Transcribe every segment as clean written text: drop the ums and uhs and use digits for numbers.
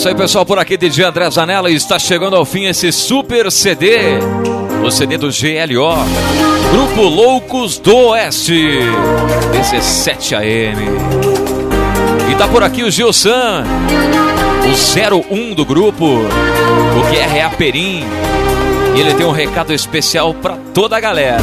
isso aí, pessoal, por aqui DJ André Zanella, está chegando ao fim esse super CD, o CD do GLO, Grupo Loucos do Oeste, 17 AM. E tá por aqui o Gilson, o 01 do grupo, o QRA Perim, e ele tem um recado especial para toda a galera.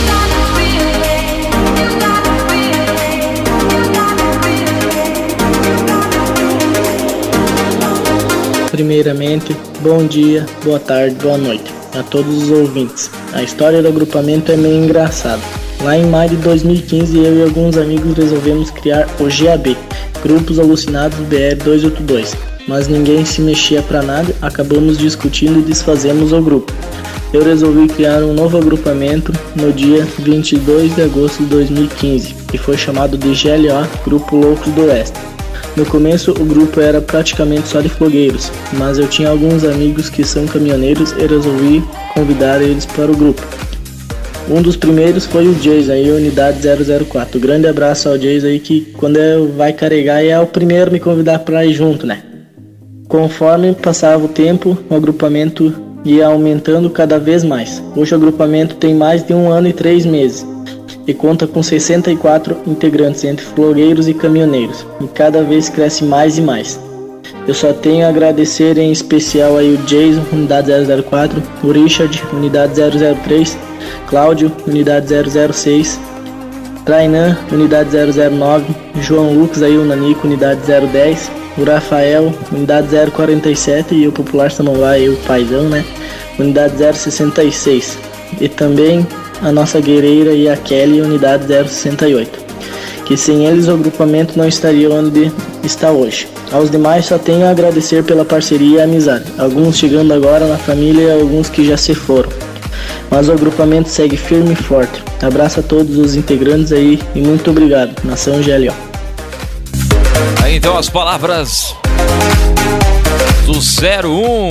Primeiramente, bom dia, boa tarde, boa noite a todos os ouvintes. A história do agrupamento é meio engraçada. Lá em maio de 2015, eu e alguns amigos resolvemos criar o GAB, Grupos Alucinados BR 282. Mas ninguém se mexia pra nada, acabamos discutindo e desfazemos o grupo. Eu resolvi criar um novo agrupamento no dia 22 de agosto de 2015, que foi chamado de GLO, Grupo Loucos do Oeste. No começo o grupo era praticamente só de fogueiros, mas eu tinha alguns amigos que são caminhoneiros e resolvi convidar eles para o grupo. Um dos primeiros foi o Jays, aí, unidade 004. Grande abraço ao Jays aí, que quando vai carregar é o primeiro a me convidar para ir junto, né? Conforme passava o tempo, o agrupamento ia aumentando cada vez mais. Hoje o agrupamento tem mais de 1 ano e 3 meses. E conta com 64 integrantes entre fogueiros e caminhoneiros, e cada vez cresce mais e mais. Eu só tenho a agradecer em especial aí o Jason, unidade 004, o Richard, unidade 003, Cláudio, unidade 006, Trainan, unidade 009, João Lucas, aí o Nanico, unidade 010, o Rafael, unidade 047 e o Popular Samambaia, o Paizão, né, unidade 066. E também a nossa guerreira e a Kelly, unidade 068, que sem eles o agrupamento não estaria onde está hoje. Aos demais só tenho a agradecer pela parceria e amizade, alguns chegando agora na família e alguns que já se foram, mas o agrupamento segue firme e forte. Abraço a todos os integrantes aí e muito obrigado, Nação GLO. Aí então as palavras do 01,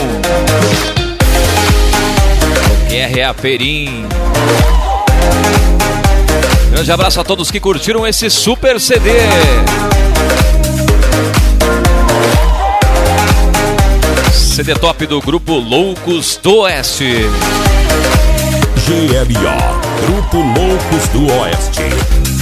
o QRA Perim. Grande abraço a todos que curtiram esse super CD. CD top do Grupo Loucos do Oeste. GLO, Grupo Loucos do Oeste.